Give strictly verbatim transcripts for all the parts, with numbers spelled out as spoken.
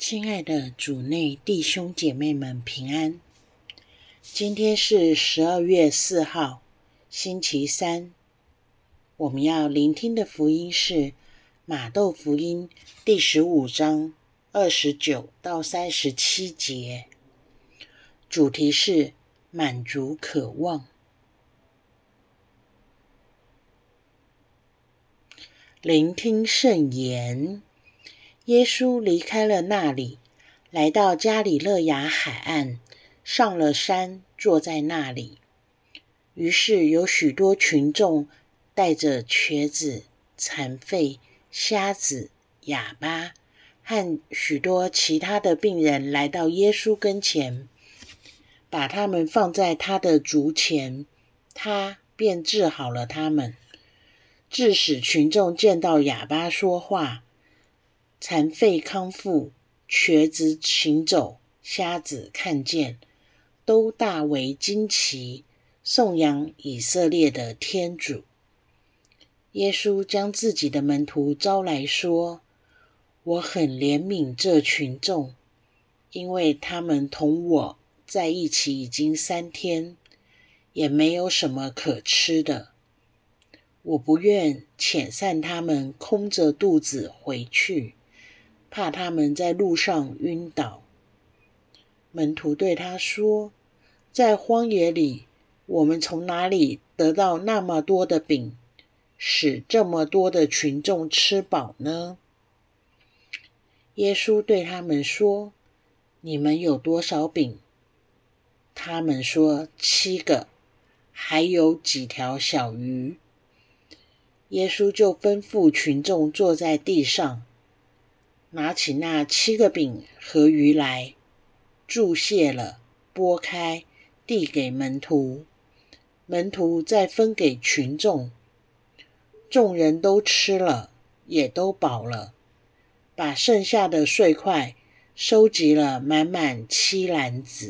亲爱的主内弟兄姐妹们平安。今天是十二月四号，星期三。我们要聆听的福音是马窦福音第十五章二十九到三十七节，主题是满足渴望。聆听圣言。耶稣离开了那里，来到加里肋亚海岸，上了山，坐在那里。于是有许多群众带着瘸子、残废、瞎子、哑巴和许多其他的病人来到耶稣跟前，把他们放在他的足前，他便治好了他们，致使群众见到哑巴说话，残废康复，瘸子行走，瞎子看见，都大为惊奇，颂扬以色列的天主。耶稣将自己的门徒招来说，我很怜悯这群众，因为他们同我在一起已经三天，也没有什么可吃的。我不愿遣散他们空着肚子回去，怕他们在路上晕倒。门徒对他说，在荒野里，我们从哪里得到那么多的饼，使这么多的群众吃饱呢？耶稣对他们说，你们有多少饼？他们说，七个，还有几条小鱼。耶稣就吩咐群众坐在地上，拿起那七个饼和鱼来，祝谢了，拨开，递给门徒，门徒再分给群众。众人都吃了，也都饱了，把剩下的碎块收集了满满七篮子。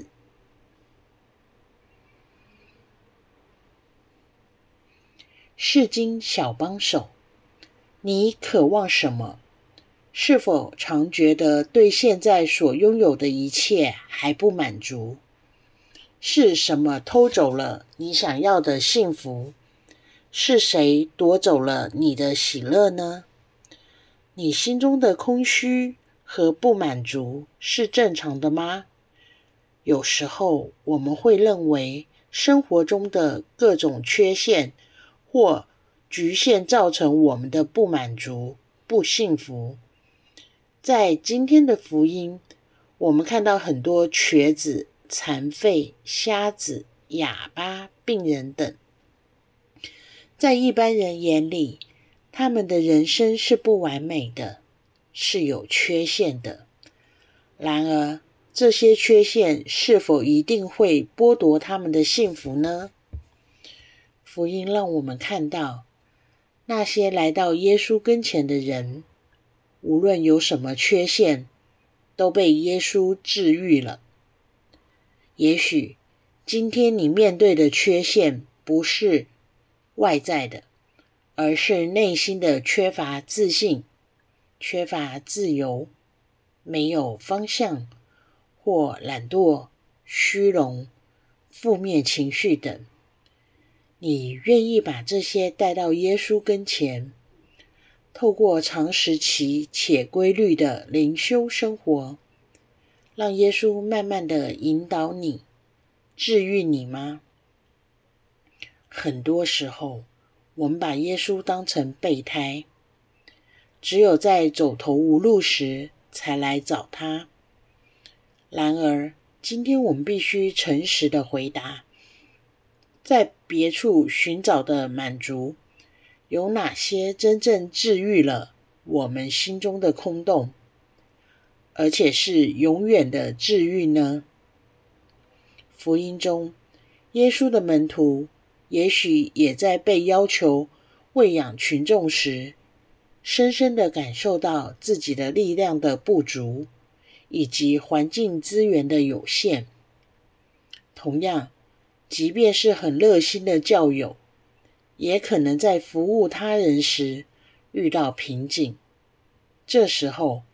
释经小帮手，你渴望什么？是否常觉得对现在所拥有的一切还不满足？是什么偷走了你想要的幸福？是谁夺走了你的喜乐呢？你心中的空虚和不满足是正常的吗？有时候我们会认为生活中的各种缺陷或局限造成我们的不满足、不幸福。在今天的福音，我们看到很多瘸子、残废、瞎子、哑巴、病人等。在一般人眼里，他们的人生是不完美的，是有缺陷的。然而，这些缺陷是否一定会剥夺他们的幸福呢？福音让我们看到，那些来到耶稣跟前的人，无论有什么缺陷，都被耶稣治愈了。也许今天你面对的缺陷不是外在的，而是内心的缺乏自信、缺乏自由、没有方向，或懒惰、虚荣、负面情绪等。你愿意把这些带到耶稣跟前，透过长时期且规律的灵修生活，让耶稣慢慢的引导你、治愈你吗？很多时候，我们把耶稣当成备胎，只有在走投无路时才来找他。然而，今天我们必须诚实的回答，在别处寻找的满足，有哪些真正治愈了我们心中的空洞，而且是永远的治愈呢？福音中，耶稣的门徒也许也在被要求喂养群众时，深深地感受到自己的力量的不足，以及环境资源的有限。同样，即便是很热心的教友，也可能在服务他人时遇到瓶颈。这时候，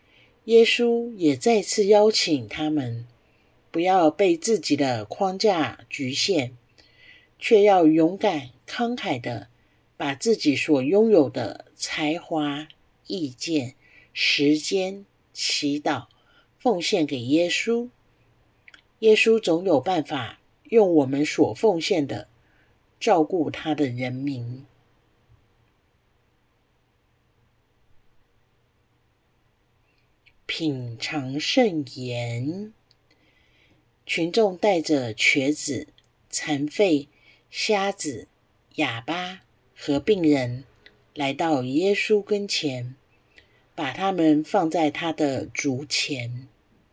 耶稣也再次邀请他们，不要被自己的框架局限，却要勇敢慷慨地把自己所拥有的才华、意见、时间、祈祷奉献给耶稣。耶稣总有办法用我们所奉献的照顾他的人民。品尝圣言，群众带着瘸子、残废、瞎子、哑巴和病人来到耶稣跟前，把他们放在他的足前。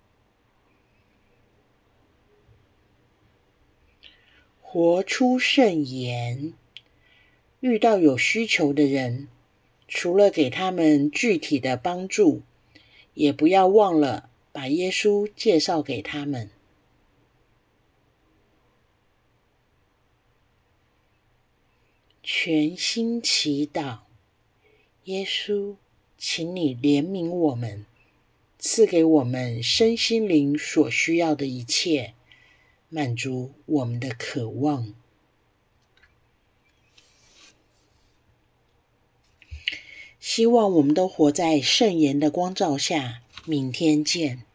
活出圣言，遇到有需求的人，除了给他们具体的帮助，也不要忘了把耶稣介绍给他们。全心祈祷，耶稣，请你怜悯我们，赐给我们身心灵所需要的一切，满足我们的渴望。希望我们都活在圣言的光照下，明天见。